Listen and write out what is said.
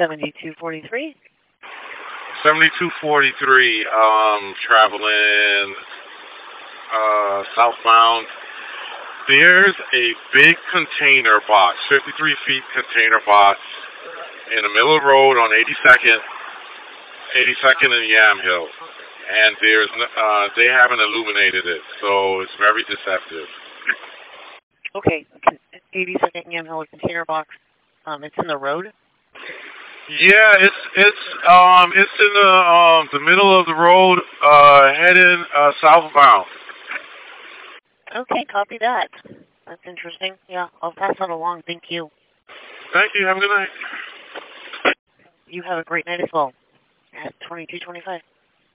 7243. 7243, traveling southbound. There's a big container box, 53 feet container box in the middle of the road on 82nd and Yamhill. And they haven't illuminated it, so it's very deceptive. Okay, 82nd Yamhill container box. It's in the road? Yeah, it's in the middle of the road, heading southbound. Okay, copy that. That's interesting. Yeah, I'll pass that along. Thank you. Thank you. Have a good night. You have a great night as well. At 2225.